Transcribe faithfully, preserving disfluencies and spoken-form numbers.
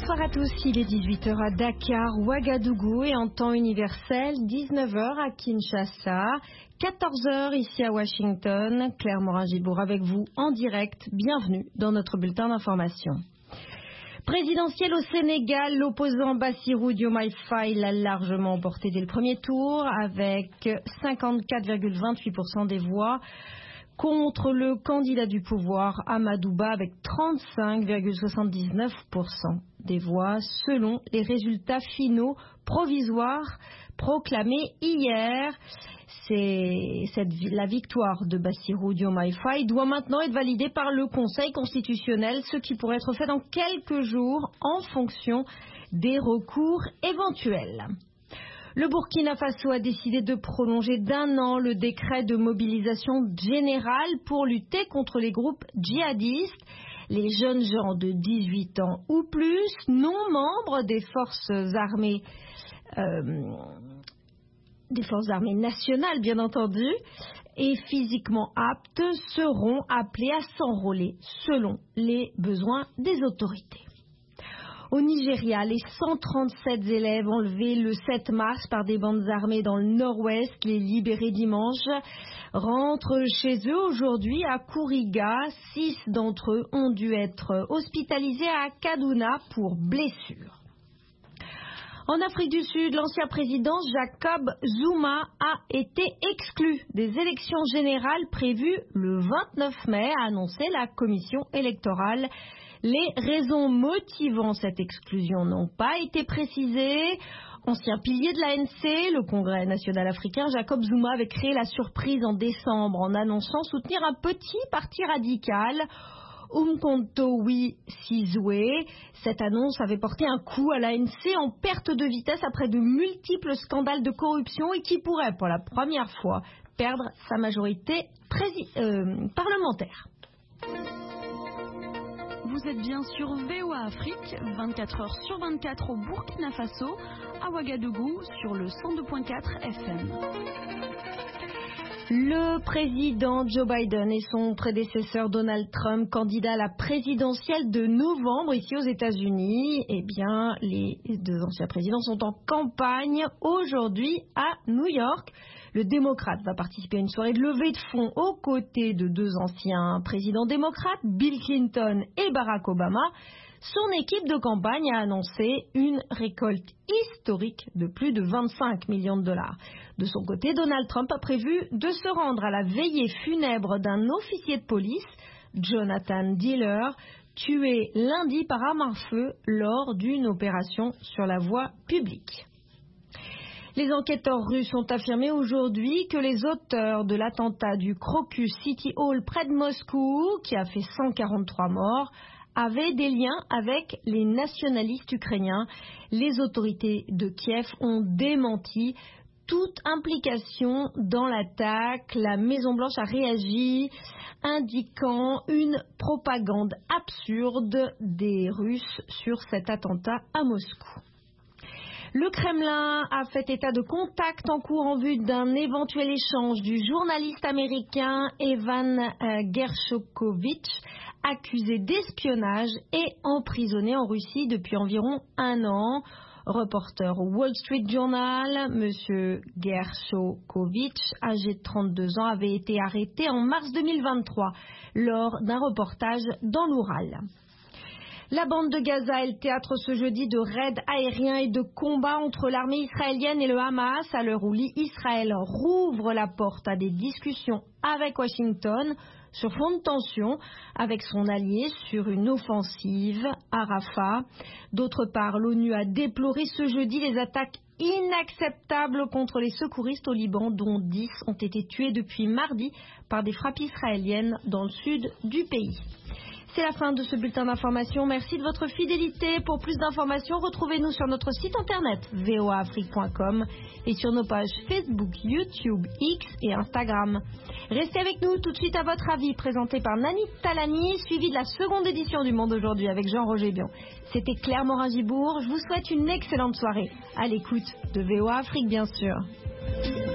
Bonsoir à tous, il est dix-huit heures à Dakar, Ouagadougou et en temps universel, dix-neuf heures à Kinshasa, quatorze heures ici à Washington. Claire Morin-Gibour avec vous en direct. Bienvenue dans notre bulletin d'information. Présidentielle au Sénégal, l'opposant Bassirou Diomaye Faye l'a largement emporté dès le premier tour avec cinquante-quatre virgule vingt-huit pour cent des voix, contre le candidat du pouvoir Amadou Ba avec trente-cinq virgule soixante-dix-neuf pour cent des voix selon les résultats finaux provisoires proclamés hier. C'est cette, la victoire de Bassirou Diomaye Faye doit maintenant être validée par le Conseil constitutionnel, ce qui pourrait être fait dans quelques jours en fonction des recours éventuels. Le Burkina Faso a décidé de prolonger d'un an le décret de mobilisation générale pour lutter contre les groupes djihadistes. Les jeunes gens de dix-huit ans ou plus, non membres des forces armées, euh, des forces armées nationales bien entendu, et physiquement aptes seront appelés à s'enrôler selon les besoins des autorités. Au Nigeria, les cent trente-sept élèves enlevés le sept mars par des bandes armées dans le nord-ouest, les libérés dimanche, rentrent chez eux aujourd'hui à Kuriga. Six d'entre eux ont dû être hospitalisés à Kaduna pour blessures. En Afrique du Sud, l'ancien président Jacob Zuma a été exclu des élections générales prévues le vingt-neuf mai, a annoncé la commission électorale. Les raisons motivant cette exclusion n'ont pas été précisées. Ancien pilier de l'A N C, le Congrès national africain, Jacob Zuma avait créé la surprise en décembre en annonçant soutenir un petit parti radical, Umkhonto we Sizwe. Cette annonce avait porté un coup à l'A N C en perte de vitesse après de multiples scandales de corruption et qui pourrait pour la première fois perdre sa majorité prési- euh, parlementaire. Vous êtes bien sur V O A Afrique, vingt-quatre heures sur vingt-quatre au Burkina Faso, à Ouagadougou sur le cent deux virgule quatre F M. Le président Joe Biden et son prédécesseur Donald Trump, candidat à la présidentielle de novembre ici aux États-Unis, eh bien, les deux anciens présidents sont en campagne aujourd'hui à New York. Le démocrate va participer à une soirée de levée de fonds aux côtés de deux anciens présidents démocrates, Bill Clinton et Barack Obama. Son équipe de campagne a annoncé une récolte historique de plus de vingt-cinq millions de dollars. De son côté, Donald Trump a prévu de se rendre à la veillée funèbre d'un officier de police, Jonathan Diller, tué lundi par arme à feu lors d'une opération sur la voie publique. Les enquêteurs russes ont affirmé aujourd'hui que les auteurs de l'attentat du Crocus City Hall près de Moscou, qui a fait cent quarante-trois morts, avaient des liens avec les nationalistes ukrainiens. Les autorités de Kiev ont démenti toute implication dans l'attaque. La Maison-Blanche a réagi, indiquant une propagande absurde des Russes sur cet attentat à Moscou. Le Kremlin a fait état de contacts en cours en vue d'un éventuel échange du journaliste américain Evan Gershkovich, accusé d'espionnage et emprisonné en Russie depuis environ un an. Reporter au Wall Street Journal, M. Gershkovich, âgé de trente-deux ans, avait été arrêté en mars deux mille vingt-trois lors d'un reportage dans l'Oural. La bande de Gaza est le théâtre ce jeudi de raids aériens et de combats entre l'armée israélienne et le Hamas, à l'heure où Israël rouvre la porte à des discussions avec Washington sur fond de tension avec son allié sur une offensive à Rafah. D'autre part, l'ONU a déploré ce jeudi les attaques inacceptables contre les secouristes au Liban, dont dix ont été tués depuis mardi par des frappes israéliennes dans le sud du pays. C'est la fin de ce bulletin d'information. Merci de votre fidélité. Pour plus d'informations, retrouvez-nous sur notre site internet v o a afrique point com et sur nos pages Facebook, YouTube, X et Instagram. Restez avec nous tout de suite à votre avis, présenté par Nani Talani, suivi de la seconde édition du Monde aujourd'hui avec Jean-Roger Bion. C'était Claire Morin-Gibour. Je vous souhaite une excellente soirée à l'écoute de V O A Afrique, bien sûr.